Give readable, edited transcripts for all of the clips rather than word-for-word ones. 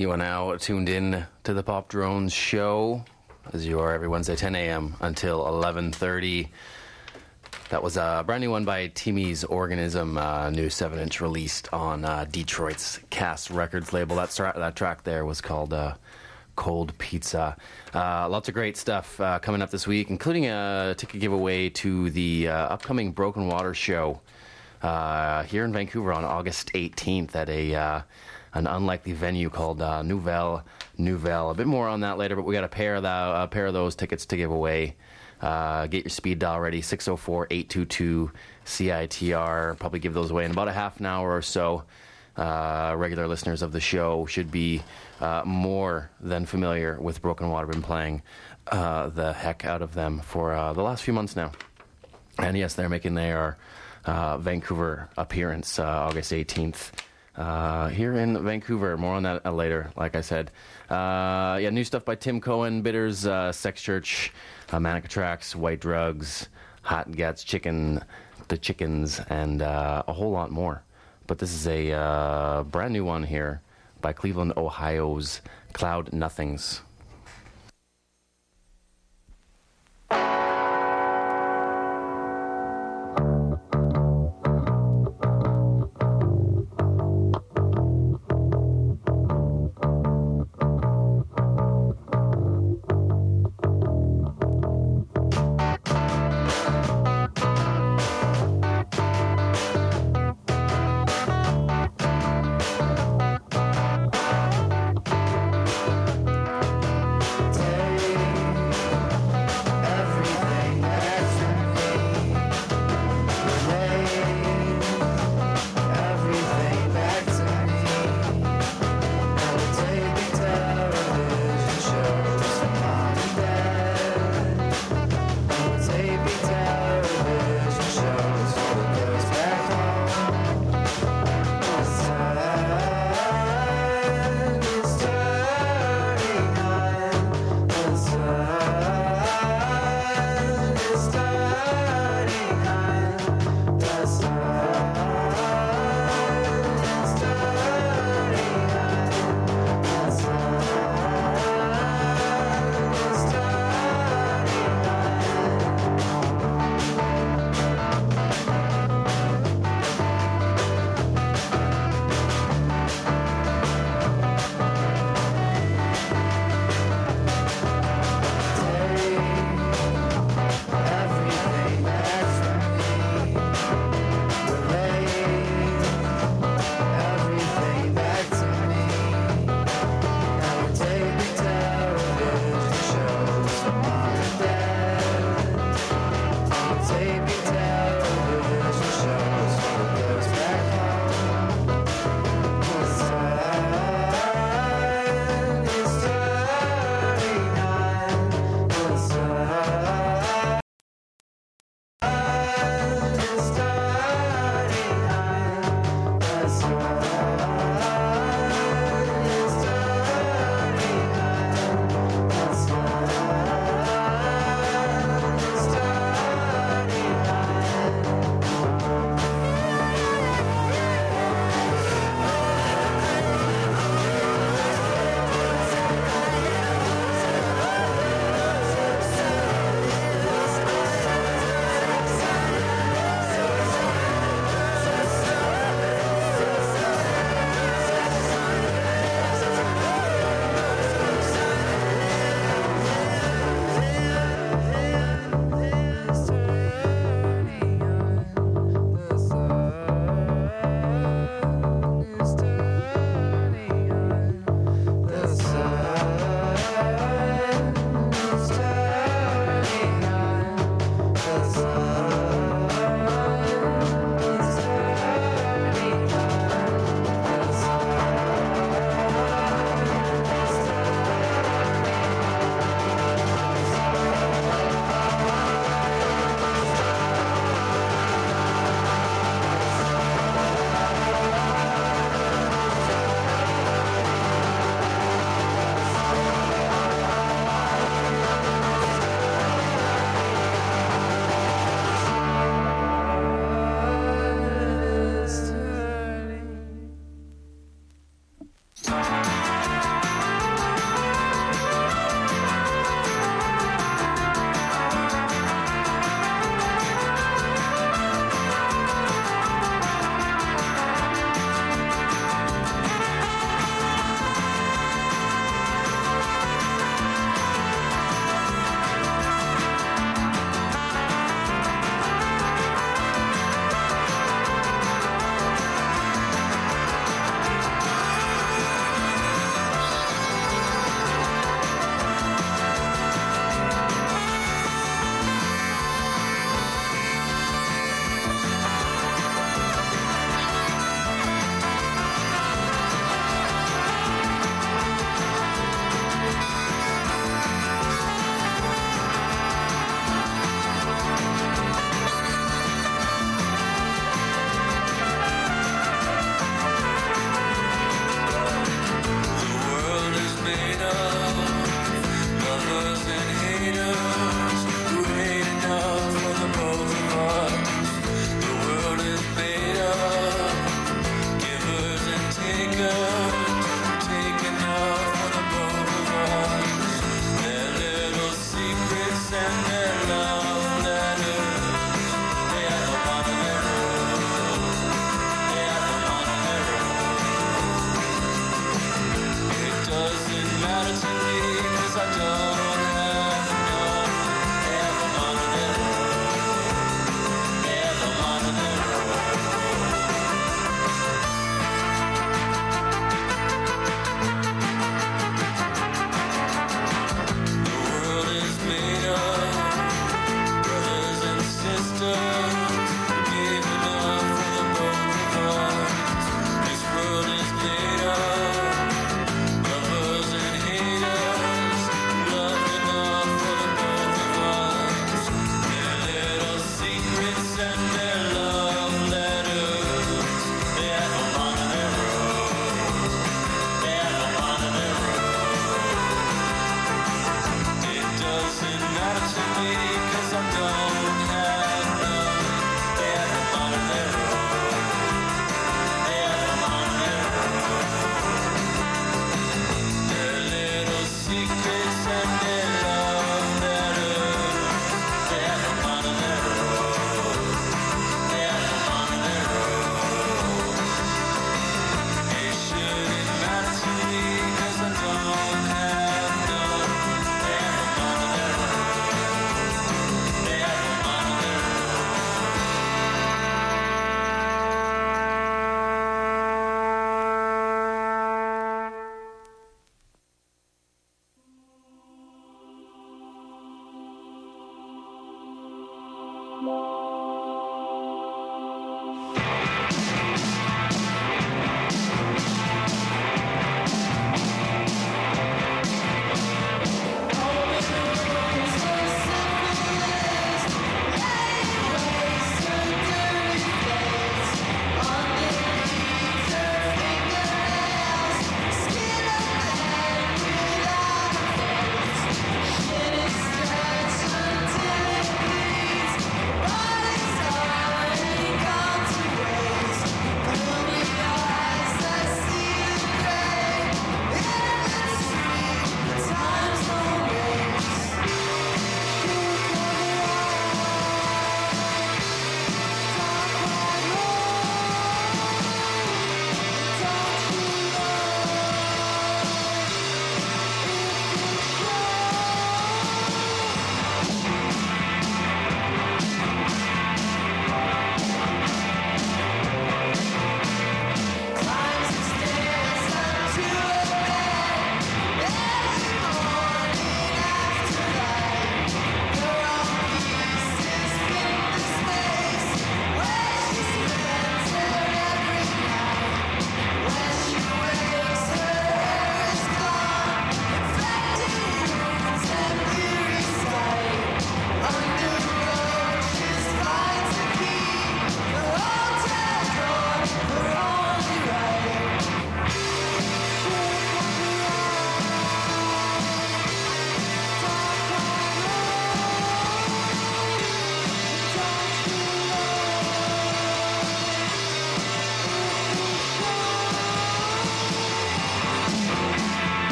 You are now tuned in to the Pop Drones show, as you are every Wednesday, 10 a.m. until 11:30. That was a brand new one by Timmy's Organism, new 7-inch released on Detroit's Cass Records label. That track there was called Cold Pizza. Lots of great stuff coming up this week, including a ticket giveaway to the upcoming Broken Water show here in Vancouver on August 18th at an unlikely venue called Nouvelle. A bit more on that later, but we got a pair of those tickets to give away. Get your speed dial ready, 604-822-CITR. Probably give those away in about a half an hour or so. Regular listeners of the show should be more than familiar with Broken Water. Been playing the heck out of them for the last few months now. And yes, they're making their Vancouver appearance August 18th. Here in Vancouver. More on that later, like I said. New stuff by Tim Cohen, Bitters, Sex Church, Manica Tracks, White Drugs, Hot Gats, The Chickens, and a whole lot more. But this is a brand new one here by Cleveland, Ohio's Cloud Nothings.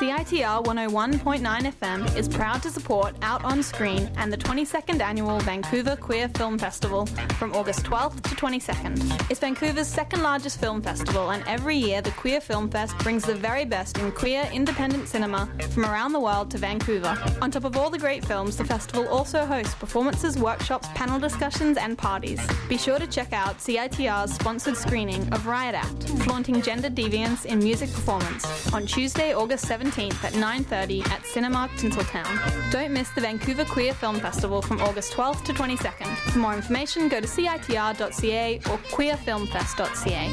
CITR 101.9 FM is proud to support Out on Screen and the 22nd Annual Vancouver Queer Film Festival from August 12th to 22nd. It's Vancouver's second largest film festival, and every year the Queer Film Fest brings the very best in queer independent cinema from around the world to Vancouver. On top of all the great films, the festival also hosts performances, workshops, panel discussions and parties. Be sure to check out CITR's sponsored screening of Riot Act, Flaunting Gender Deviance in Music Performance, on Tuesday, August 17th at 9:30 at Cinemark Tinseltown. Don't miss the Vancouver Queer Film Festival from August 12th to 22nd. For more information, go to citr.ca or queerfilmfest.ca.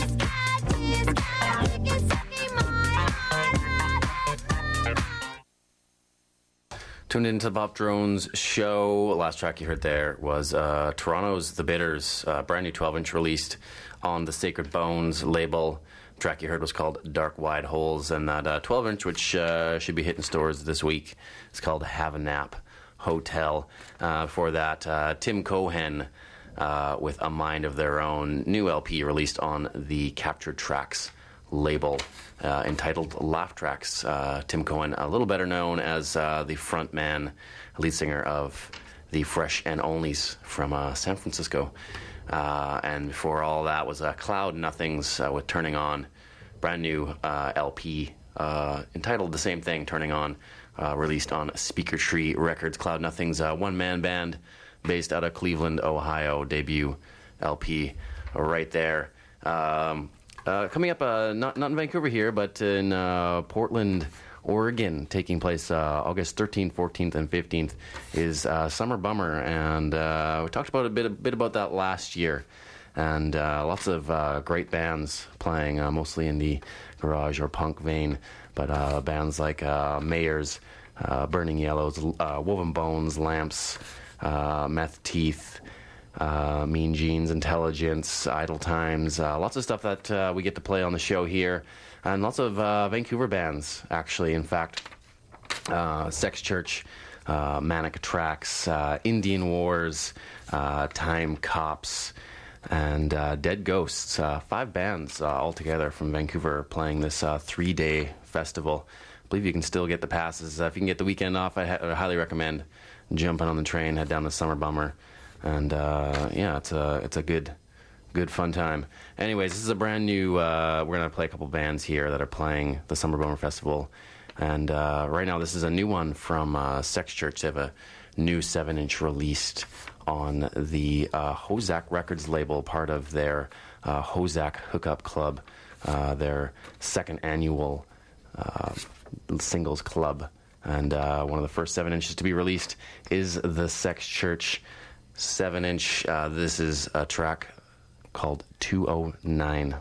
Tuned into the Pop Drones show. Last track you heard there was Toronto's The Bitters, brand new 12-inch released on the Sacred Bones label. The track you heard was called Dark Wide Holes, and that 12-inch, which should be hitting stores this week, is called Have a Nap Hotel. For that, Tim Cohen with A Mind of Their Own, new LP released on the Captured Tracks label, entitled Laugh Tracks. Tim Cohen, a little better known as the frontman, lead singer of the Fresh and Onlys from San Francisco. And before all that was Cloud Nothings with Turning On, brand new LP entitled the same thing, Turning On, released on Speaker Tree Records. Cloud Nothings, one-man band based out of Cleveland, Ohio, debut LP right there. Coming up, not in Vancouver here, but in Portland, Oregon, taking place August 13th, 14th, and 15th, is Summer Bummer, and we talked about a bit about that last year, and lots of great bands playing, mostly in the garage or punk vein, but bands like Mayors, Burning Yellows, Woven Bones, Lamps, Meth Teeth, Mean Jeans, Intelligence, Idle Times, lots of stuff that we get to play on the show here, and lots of Vancouver bands, actually. In fact, Sex Church, Manic Tracks, Indian Wars, Time Cops, and Dead Ghosts. 5 bands altogether from Vancouver playing this 3-day festival. I believe you can still get the passes. If you can get the weekend off, I highly recommend jumping on the train, head down to Summer Bummer. And yeah, it's a good fun time. Anyways, this is a brand new. We're gonna play a couple bands here that are playing the Summer Bummer Festival, and right now this is a new one from Sex Church. They have a new 7-inch released on the Hozak Records label, part of their Hozak Hookup Club, their second annual singles club. And one of the first 7 inches to be released is the Sex Church 7-inch. This is a track called 209.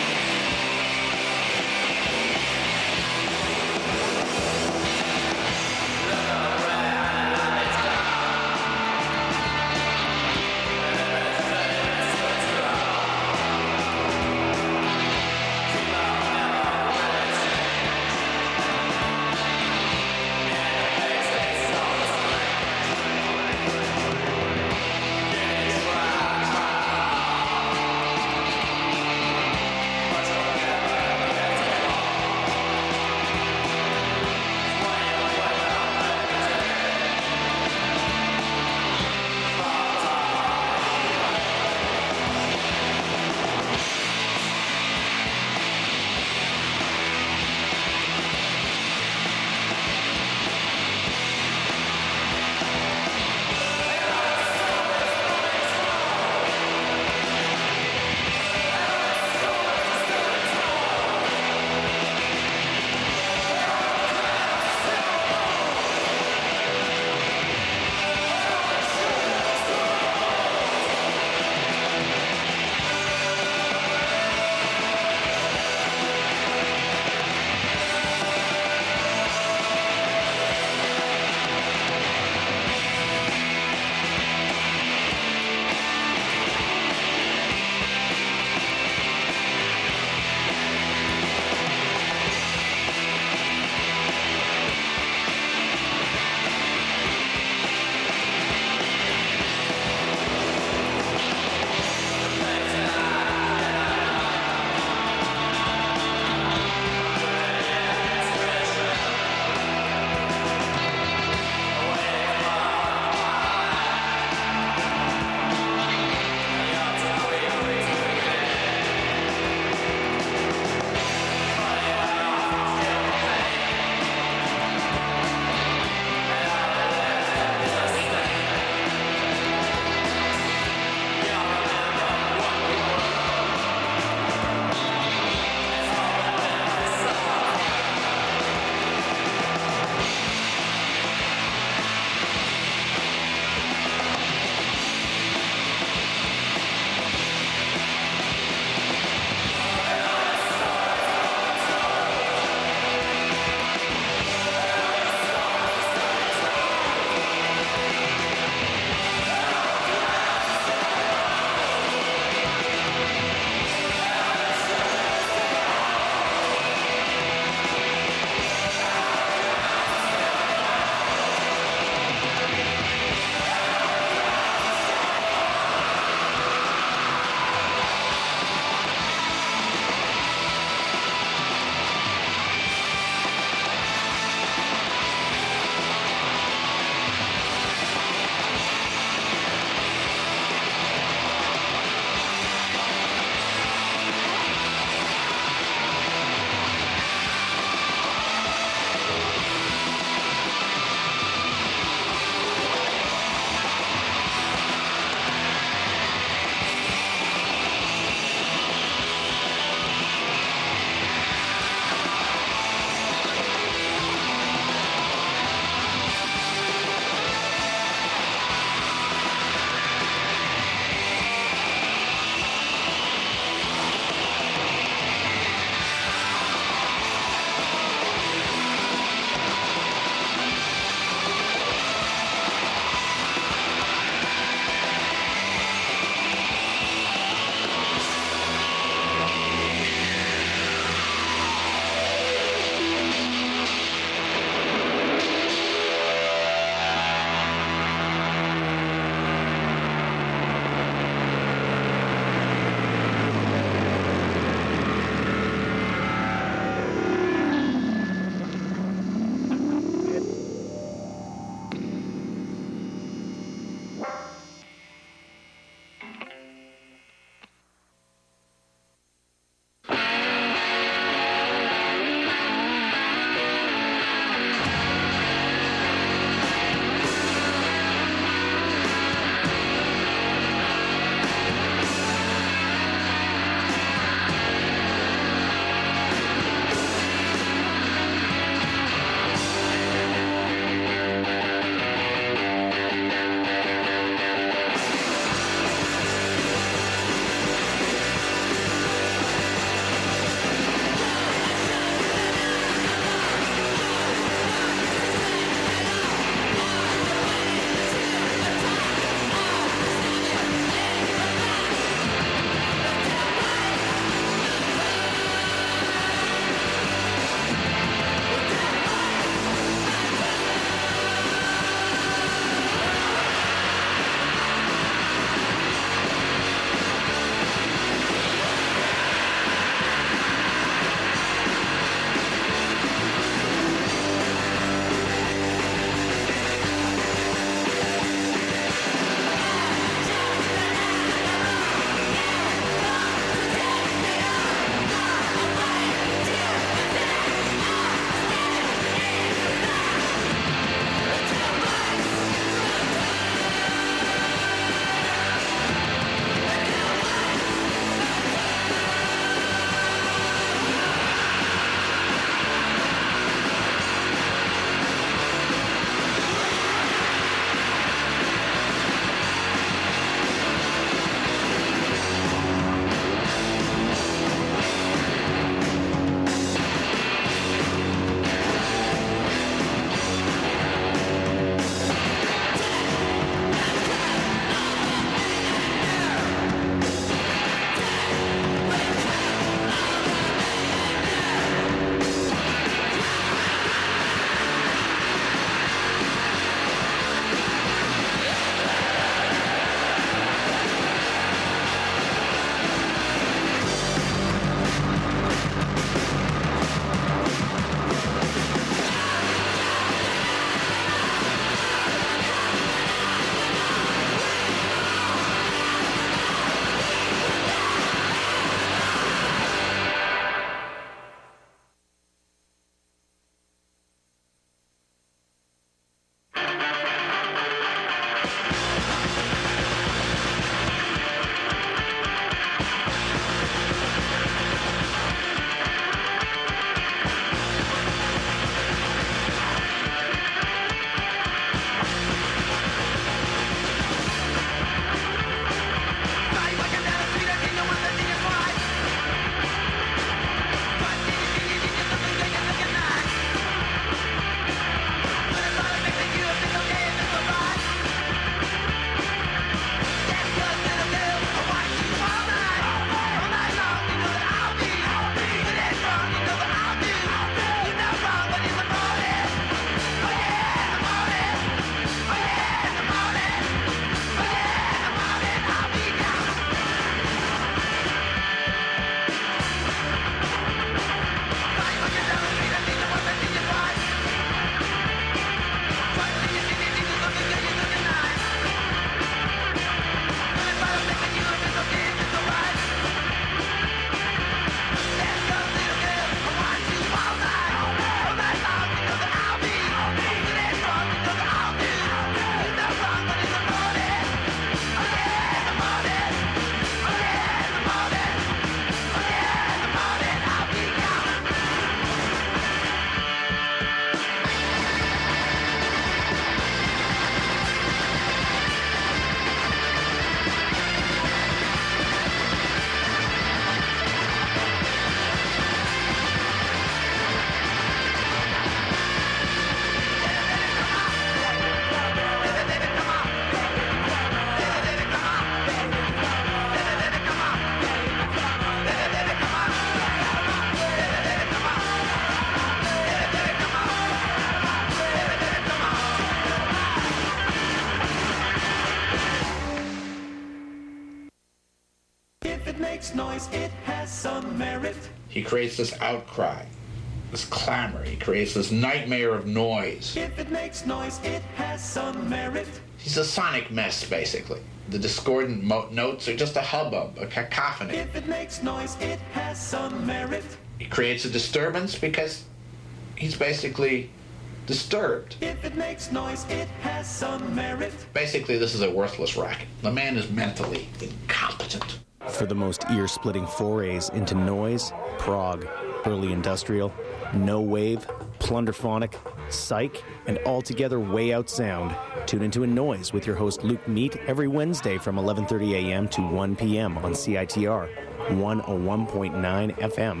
makes noise, it has some merit. He creates this outcry, this clamor. He creates this nightmare of noise. If it makes noise, it has some merit. He's a sonic mess, basically. The discordant notes are just a hubbub, a cacophony. If it makes noise, it has some merit. He creates a disturbance because he's basically disturbed. If it makes noise, it has some merit. Basically, this is a worthless racket. The man is mentally incompetent. For the most ear-splitting forays into noise, prog, early industrial, no wave, plunderphonic, psych, and altogether way out sound, tune into A Noise with your host Luke Meat every Wednesday from 11:30 a.m. to 1 p.m. on CITR 101.9 FM.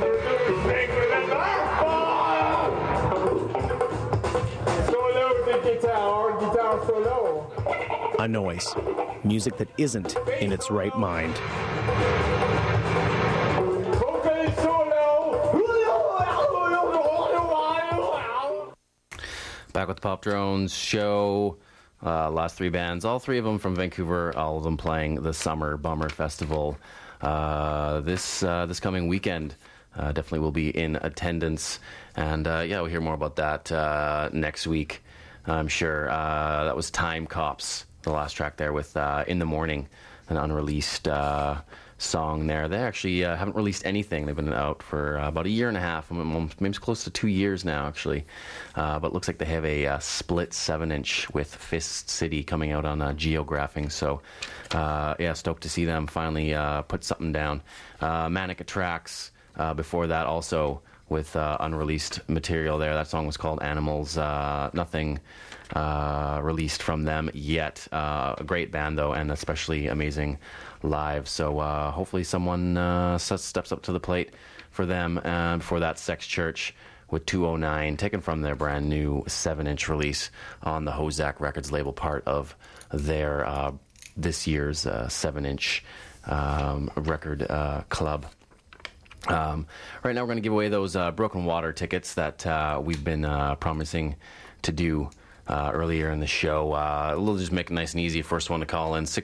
Guitar solo. A Noise, music that isn't in its right mind. Back with the Pop Drones show. Last three bands, all three of them from Vancouver, all of them playing the Summer Bummer Festival this coming weekend. Definitely will be in attendance. And we'll hear more about that next week, I'm sure. That was Time Cops, the last track there with In the Morning, an unreleased song there. They actually haven't released anything. They've been out for about a year and a half, maybe close to 2 years now, actually. But it looks like they have a split 7-inch with Fist City coming out on Geographing. So, stoked to see them finally put something down. Manic Attracts, before that also with unreleased material there. That song was called Animals. Nothing released from them yet. A great band, though, and especially amazing live. So hopefully someone steps up to the plate for them. And before that, Sex Church with 209, taken from their brand new 7-inch release on the Hozak Records label, part of their this year's 7-inch record club. Right now we're going to give away those Broken Water tickets that we've been promising to do earlier in the show. We'll just make it nice and easy. First one to call in,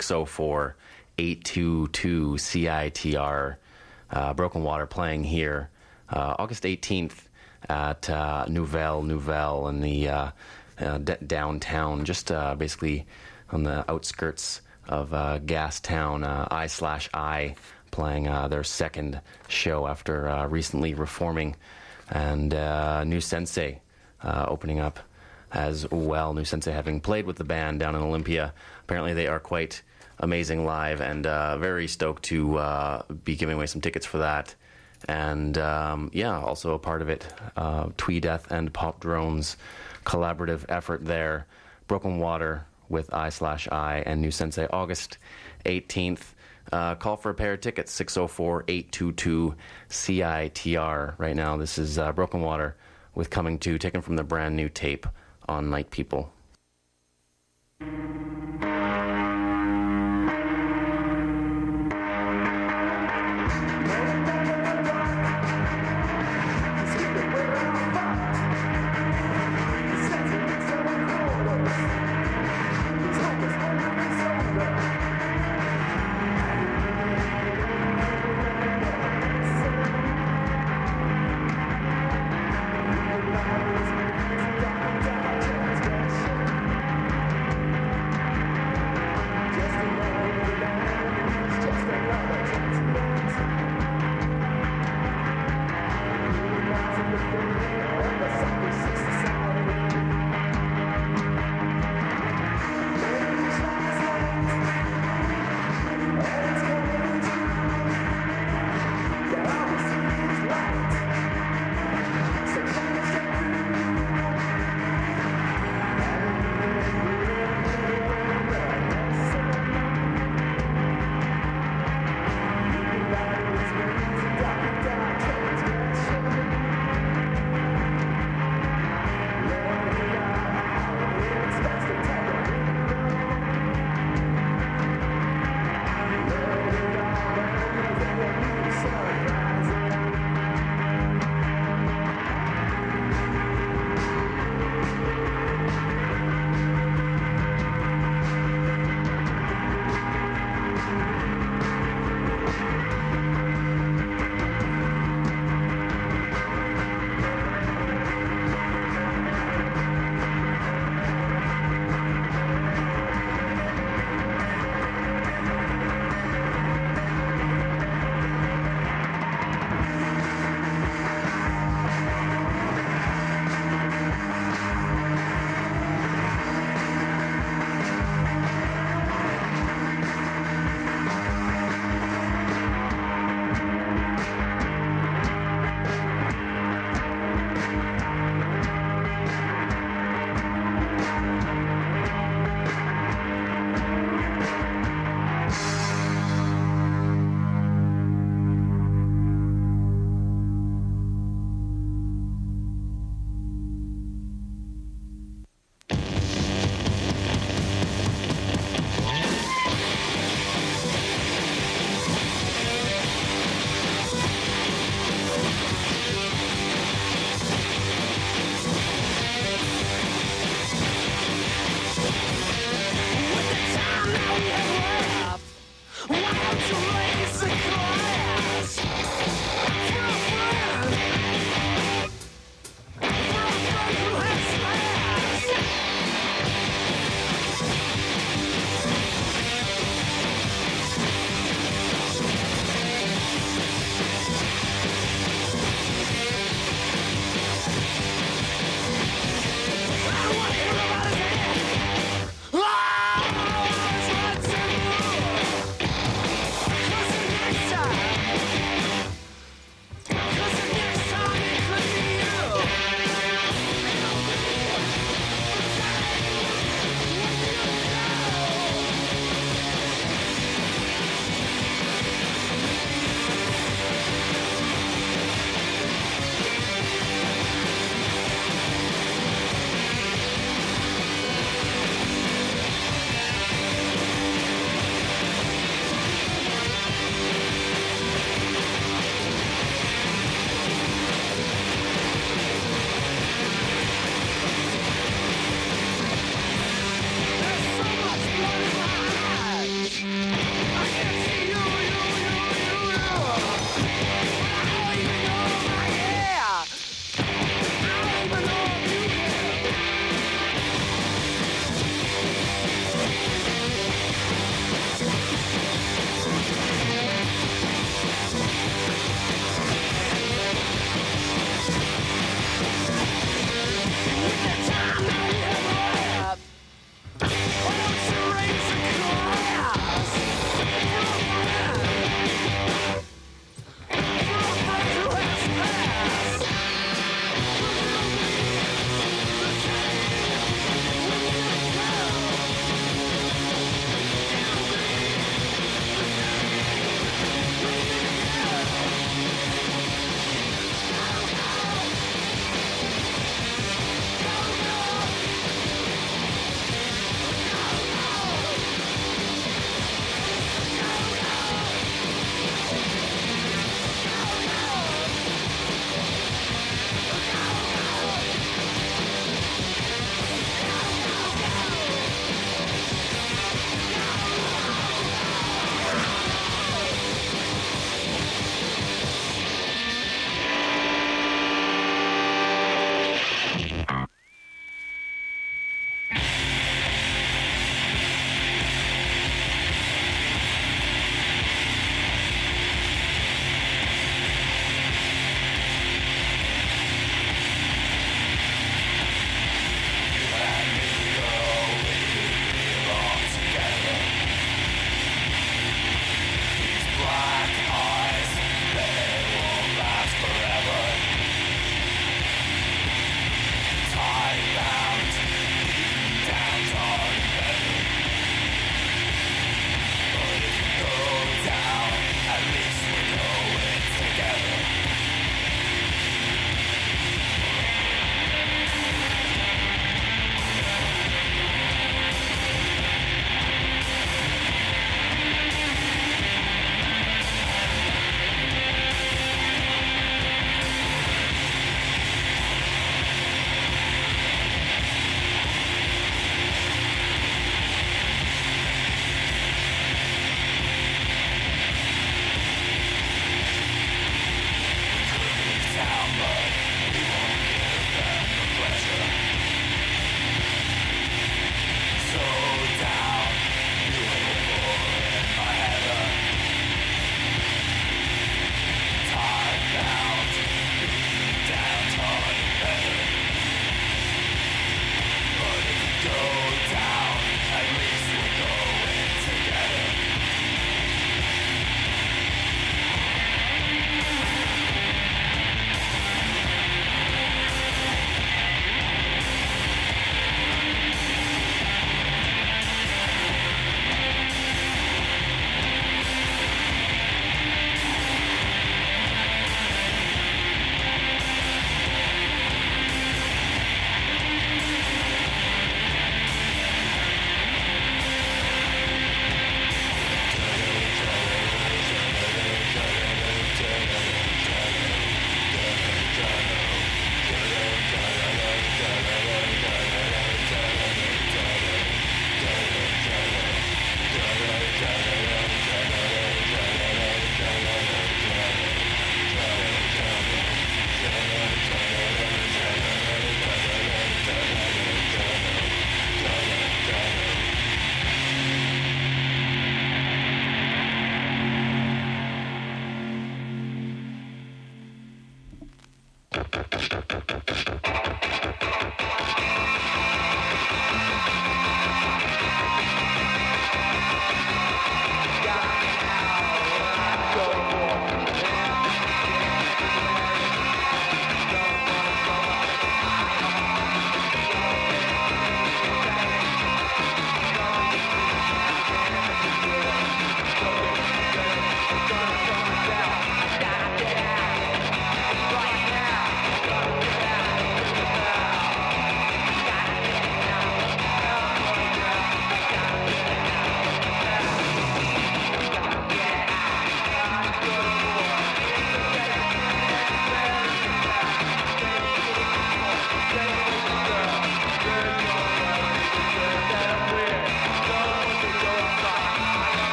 604-822-CITR. Broken Water playing here August 18th at Nouvelle in the downtown, just basically on the outskirts of Gastown. I/I playing their second show after recently reforming, and New Sensei opening up as well. New Sensei having played with the band down in Olympia. Apparently they are quite amazing live, and very stoked to be giving away some tickets for that. And also a part of it, Twee Death and Pop Drones collaborative effort there. Broken Water with I/I and New Sensei, August 18th. Call for a pair of tickets, 604-822-CITR. Right now, this is Broken Water with Coming To, taken from the brand new tape on Night People. Shit.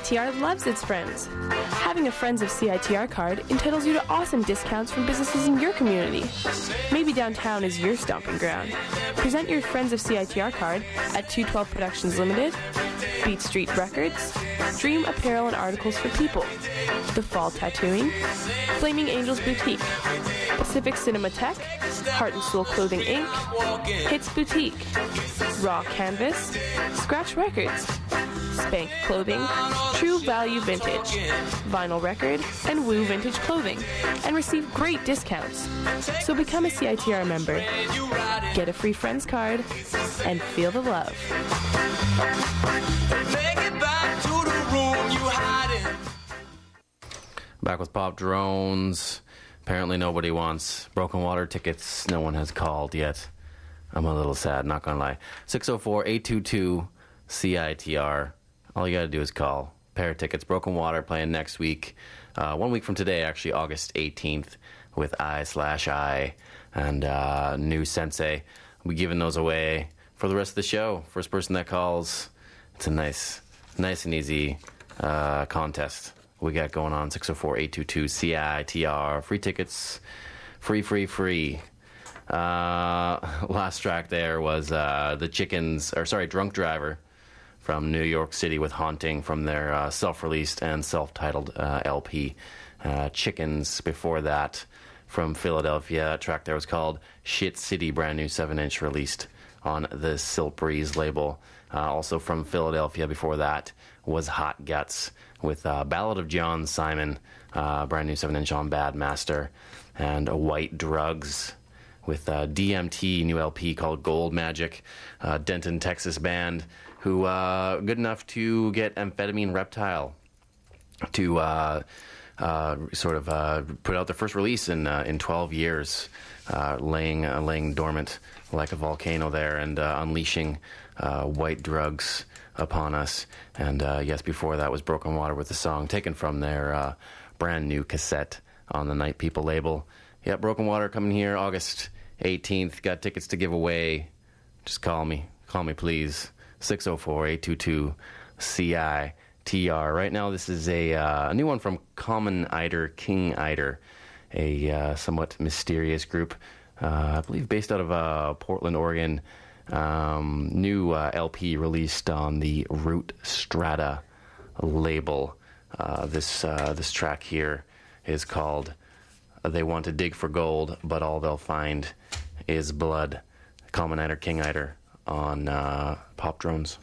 CITR loves its friends. Having a Friends of CITR card entitles you to awesome discounts from businesses in your community. Maybe downtown is your stomping ground. Present your Friends of CITR card at 212 Productions Limited, Beat Street Records, Dream Apparel and Articles for People, The Fall Tattooing, Flaming Angels Boutique, Pacific Cinematheque, Heart and Soul Clothing Inc., Hits Boutique, Raw Canvas, Scratch Records, Spank Clothing, True Value Vintage, Vinyl Record, and Woo Vintage Clothing, and receive great discounts. So become a CITR member, get a free Friends card, and feel the love. Back with Pop Drones. Apparently nobody wants Broken Water tickets. No one has called yet. I'm a little sad, not gonna lie. 604-822-CITR. All you gotta do is call. Pair of tickets. Broken Water playing next week. 1 week from today, actually, August 18th, with I/I and New Sensei. We're giving those away for the rest of the show. First person that calls, it's a nice and easy contest we got going on. 604-822-CITR. Free tickets. Free. Last track there was Drunk Driver from New York City with Haunting from their self-released and self-titled LP. Chickens before that from Philadelphia. A track there was called Shit City, brand new 7-inch released on the Silk Breeze label. Also from Philadelphia before that was Hot Guts with Ballad of John Simon, brand new 7-inch on Bad Master, and White Drugs with DMT, new LP called Gold Magic, Denton, Texas band, who good enough to get Amphetamine Reptile to put out their first release in 12 years, laying dormant like a volcano there and unleashing White Drugs upon us. And yes, before that was Broken Water with the song taken from their brand new cassette on the Night People label. Yeah, Broken Water coming here August 18th. Got tickets to give away. Just call me please. 604-822-CITR. Right now this is a new one from Common Eider, King Eider, a somewhat mysterious group, I believe based out of Portland, Oregon. New LP released on the Root Strata label. This track here is called They Want to Dig for Gold, but all they'll find is blood. Common Eider, King Eider on Pop Drones.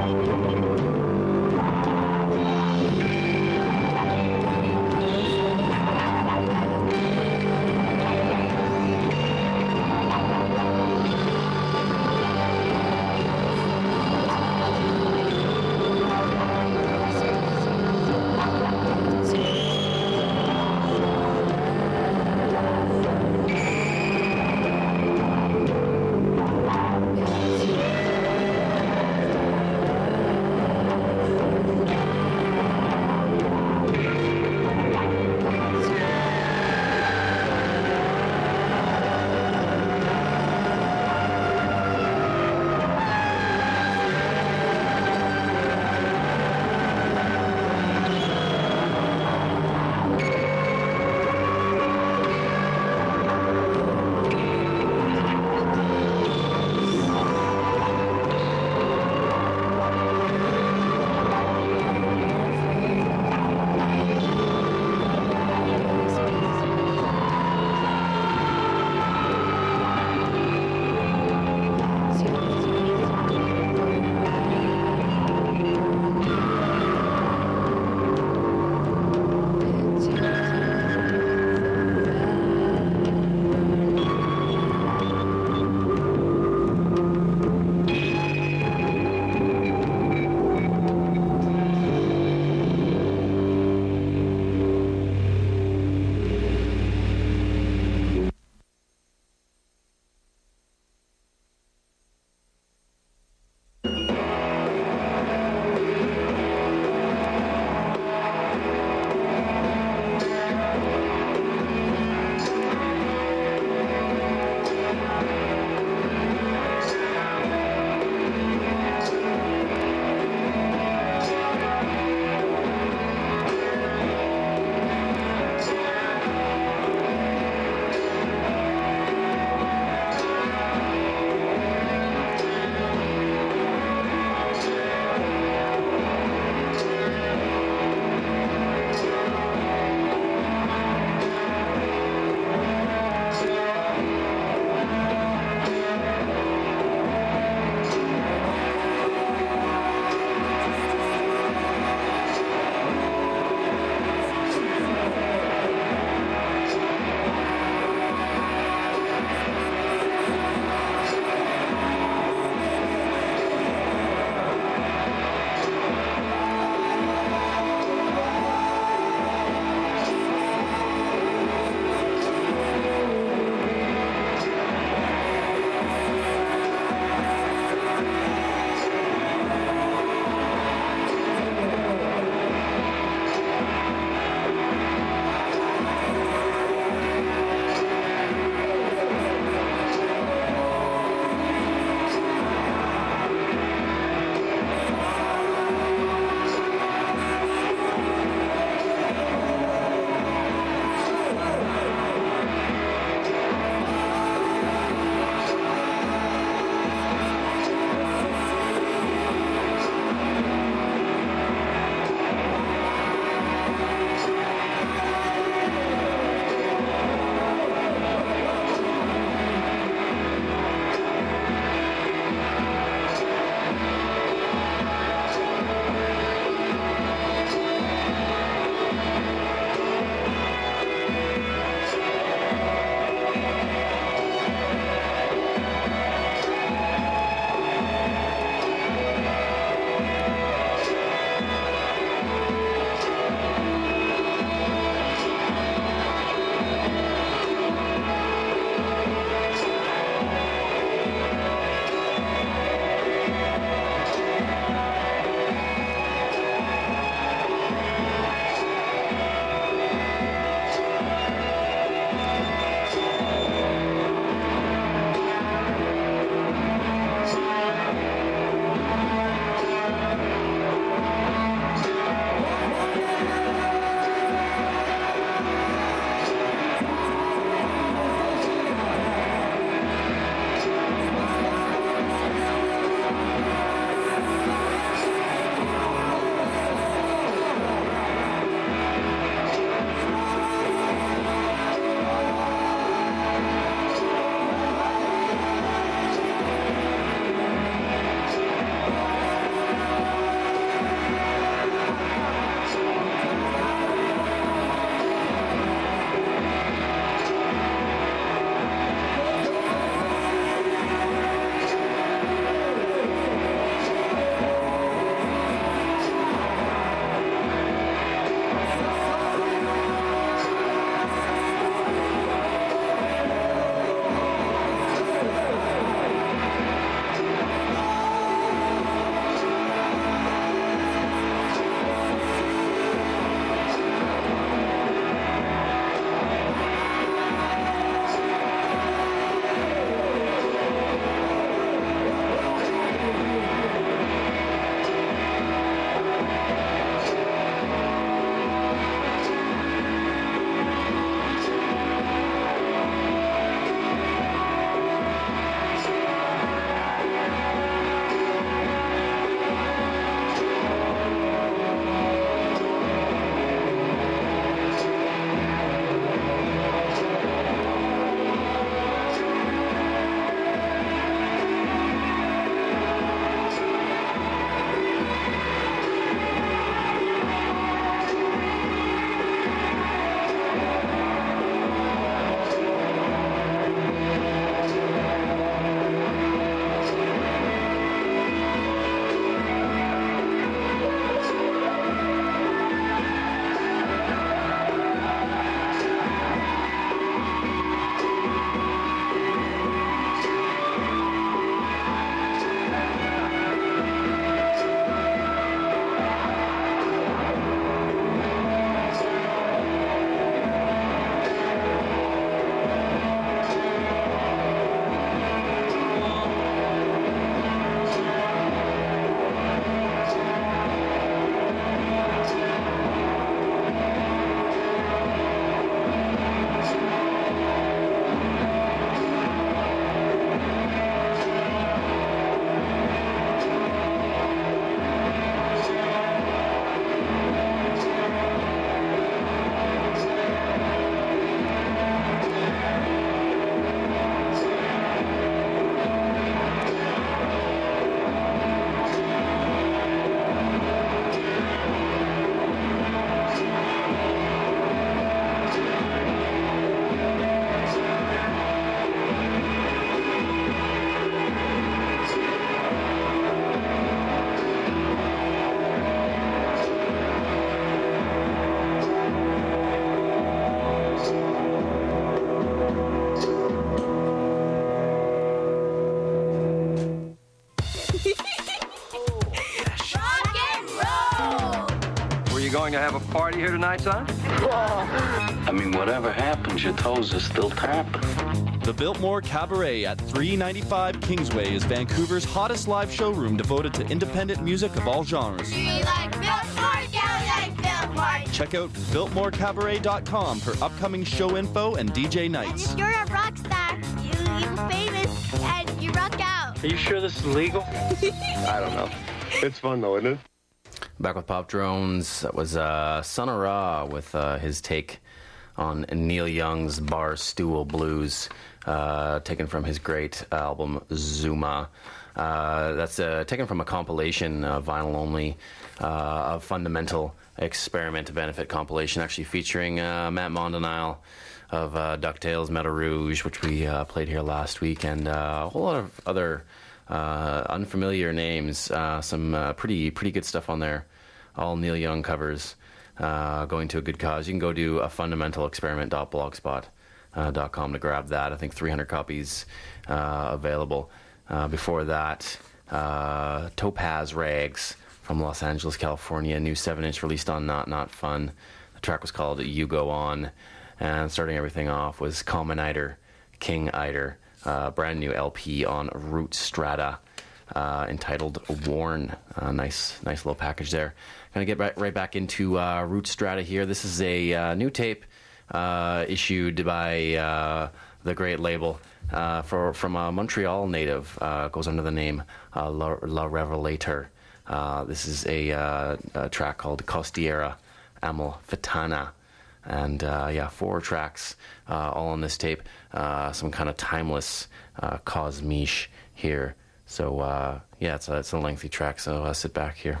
going to have a party here tonight, son? I mean, whatever happens, your toes are still tapping. The Biltmore Cabaret at 395 Kingsway is Vancouver's hottest live showroom devoted to independent music of all genres. Do you like Biltmore? Yeah, we like Biltmore. Check out BiltmoreCabaret.com for upcoming show info and DJ nights. And if you're a rock star, you're famous, and you rock out. Are you sure this is legal? I don't know. It's fun, though, isn't it? Back with Pop Drones. That was Son of Ra with his take on Neil Young's Bar Stool Blues, taken from his great album Zuma. That's taken from a compilation, vinyl only, of Fundamental Experiment, a benefit compilation, actually featuring Matt Mondonile of DuckTales, Metal Rouge, which we played here last week, and a whole lot of other unfamiliar names. Some pretty good stuff on there. All Neil Young covers, going to a good cause. You can go to fundamentalexperiment.blogspot.com to grab that. I think 300 copies available. Before that, Topaz Rags from Los Angeles, California, a new 7-inch released on Not Fun. The track was called You Go On, and starting everything off was Common Eider, King Eider, brand new LP on Root Strata, entitled Worn. Nice little package there. Gonna get right back into Root Strata here. This is a new tape issued by the great label from a Montreal native. Goes under the name La Revelator. This is a track called Costiera Amalfitana. And 4 tracks all on this tape. Some kind of timeless cosmiche here. So it's a lengthy track, so sit back here.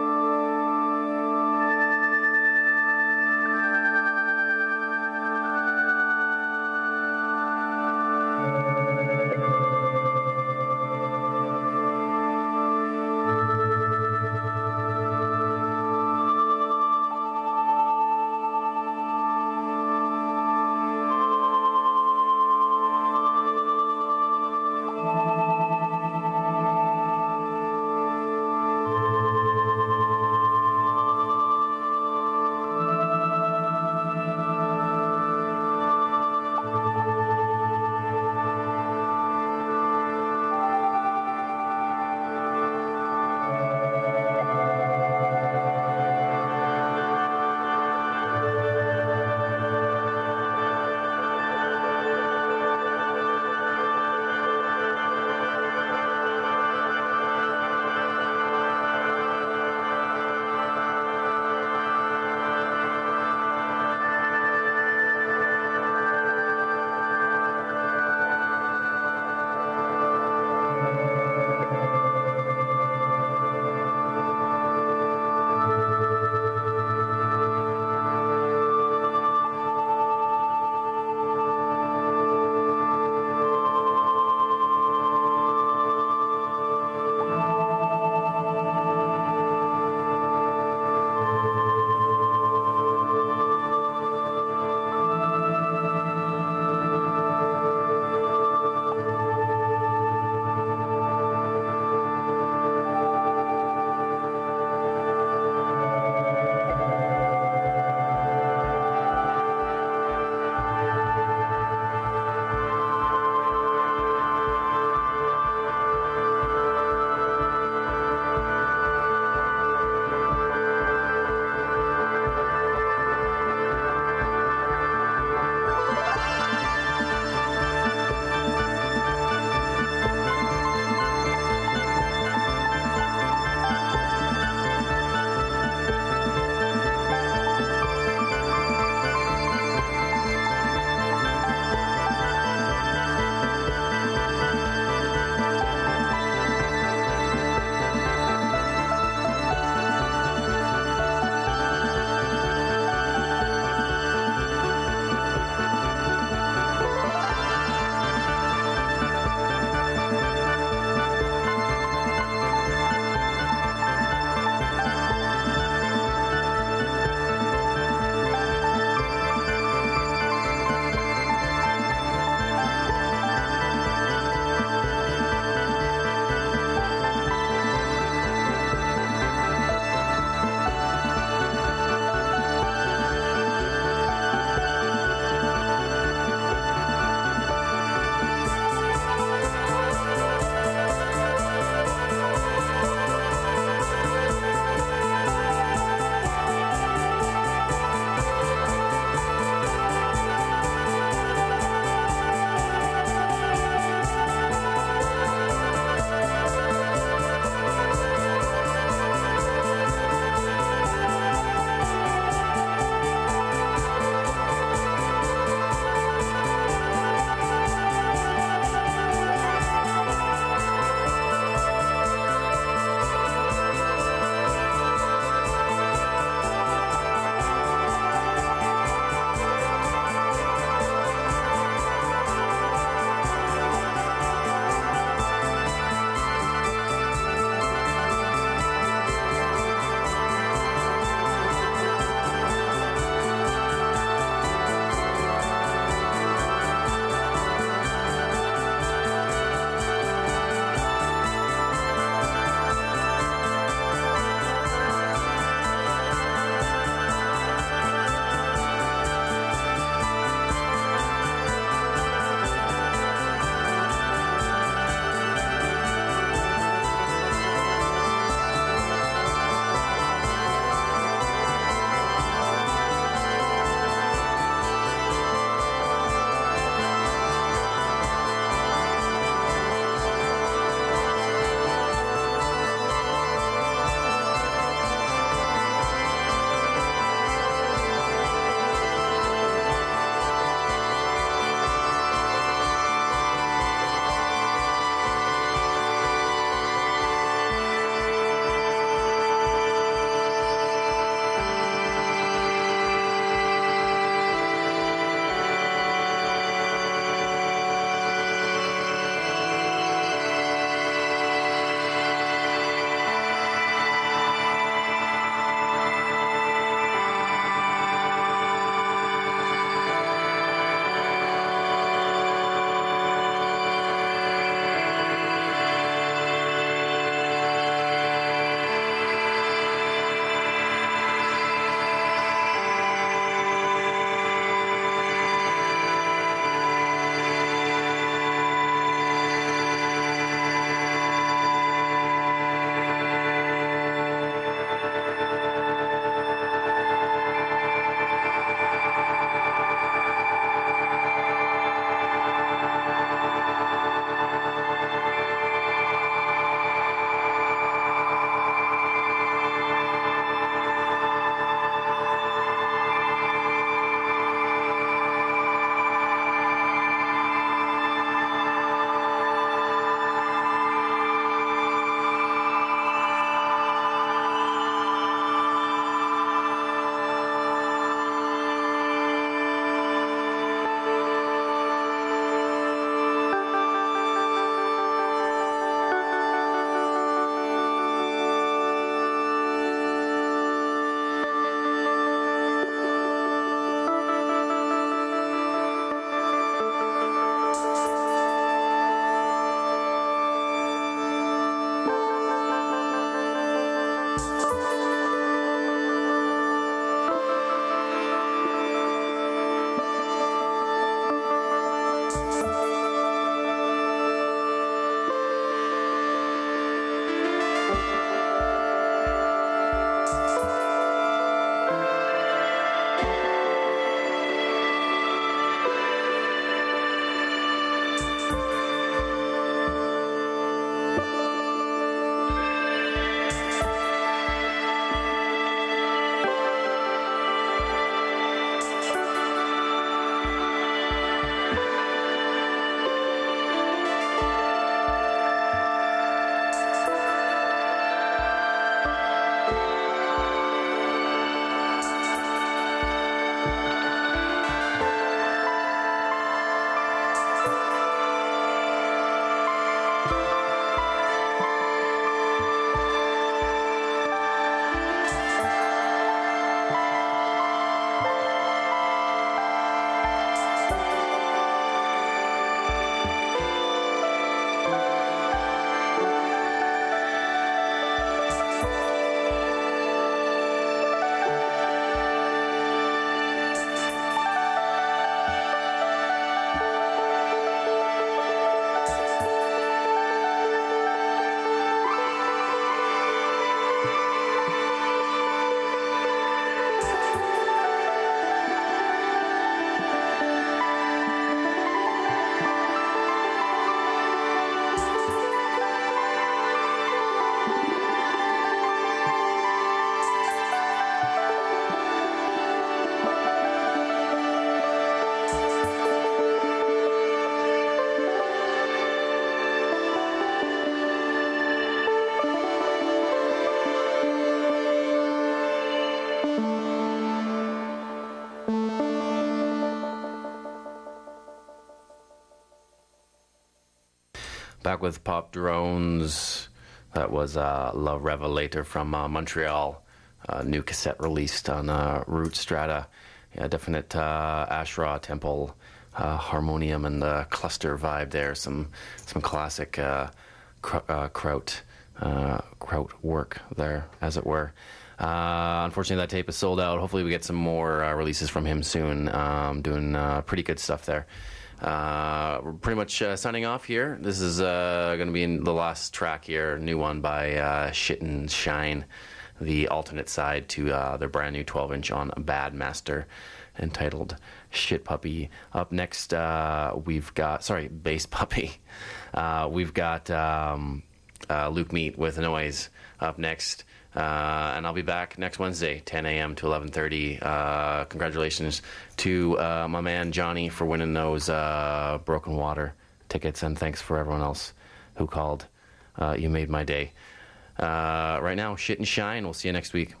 Back with Pop Drones. That was La Revelator from Montreal. New cassette released on Root Strata. Yeah, definite Asherah Temple harmonium and cluster vibe there. Some classic Kraut work there, as it were. Unfortunately, that tape is sold out. Hopefully we get some more releases from him soon. Doing pretty good stuff there. We're pretty much signing off here. This is going to be in the last track here, new one by Shit and Shine, the alternate side to their brand new 12-inch on Bad Master, entitled Shit Puppy. Up next, we've got, Bass Puppy. We've got Luke Meat with Noise up next. And I'll be back next Wednesday, 10 a.m. to 11:30. Congratulations to my man Johnny for winning those Broken Water tickets, and thanks for everyone else who called. You made my day. Right now, Shit and Shine. We'll see you next week.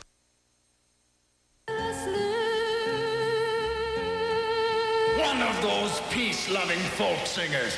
One of those peace-loving folk singers.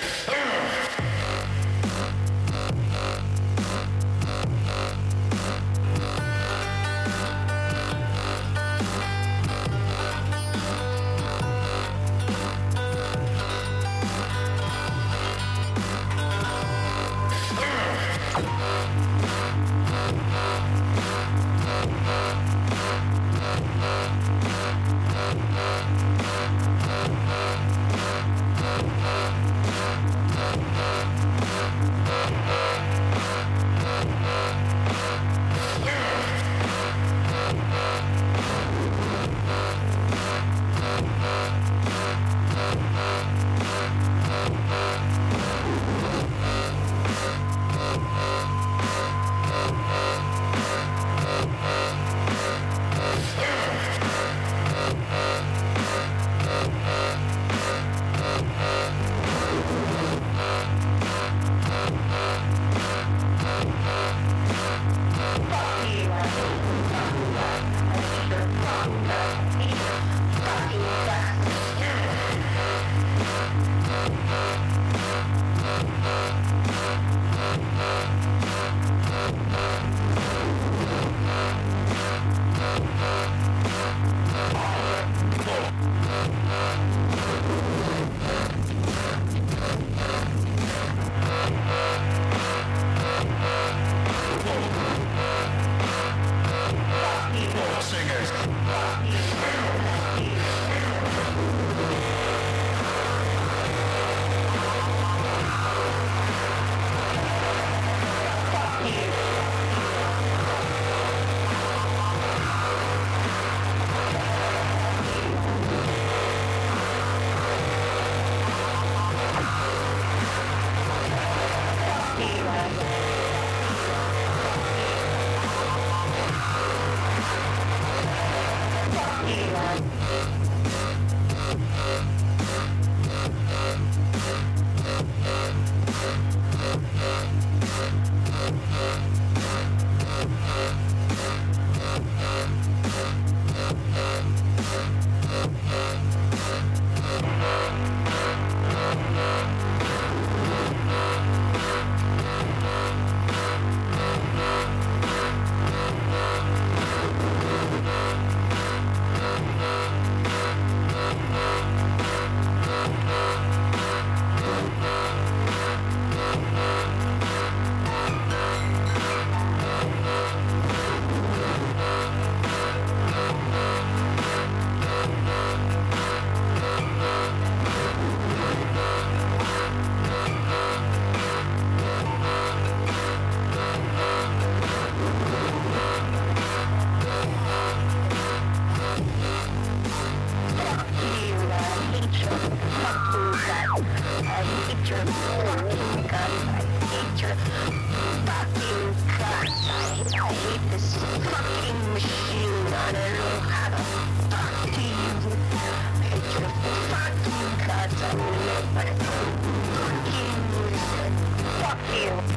Fuck you.